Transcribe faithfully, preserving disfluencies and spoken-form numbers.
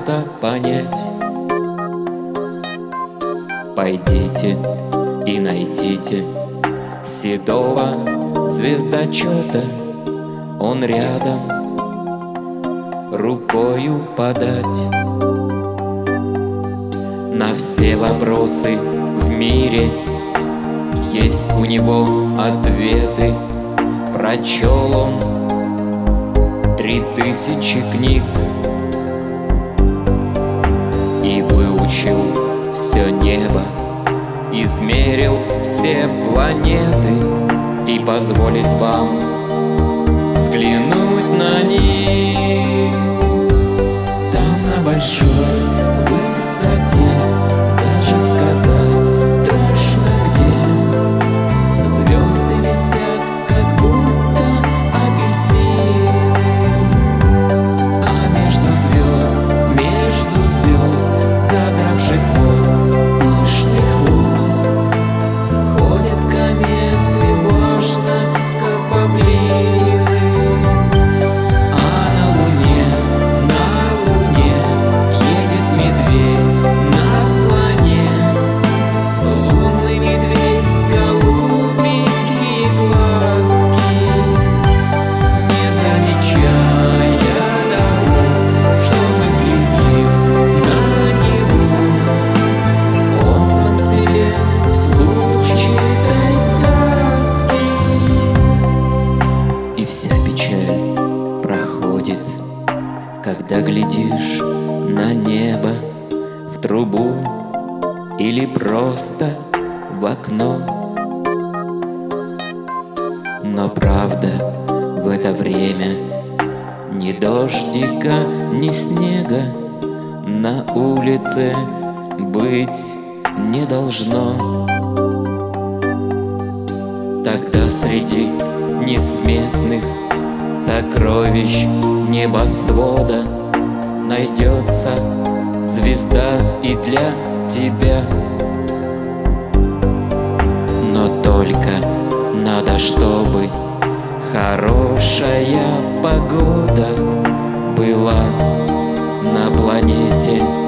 что-то понять. Пойдите и найдите седого звездочета, он рядом, рукою подать. На все вопросы в мире есть у него ответы. Прочел он три тысячи книг и выучил все небо, измерил все планеты и позволит вам взглянуть на них. Там на большой высоте, даже сказать страшно где, звезды висят, как будто апельсины. А между звезд, между звезд, задравший хвост, пышный хвост, ходят кометы важно, как павлины. А на луне, на луне едет медведь на слоне. Лунный медведь, голубенькие глазки, не замечая того, что мы глядим на него. Он сам в себе случай этой сказки. И вся печаль проходит, когда глядишь на небо, в трубу или просто в окно. Но правда, в это время ни дождика, ни снега на улице быть не должно. Тогда среди несметных сокровищ небосвода найдется звезда и для тебя. Но только надо, чтобы хорошая погода была на планете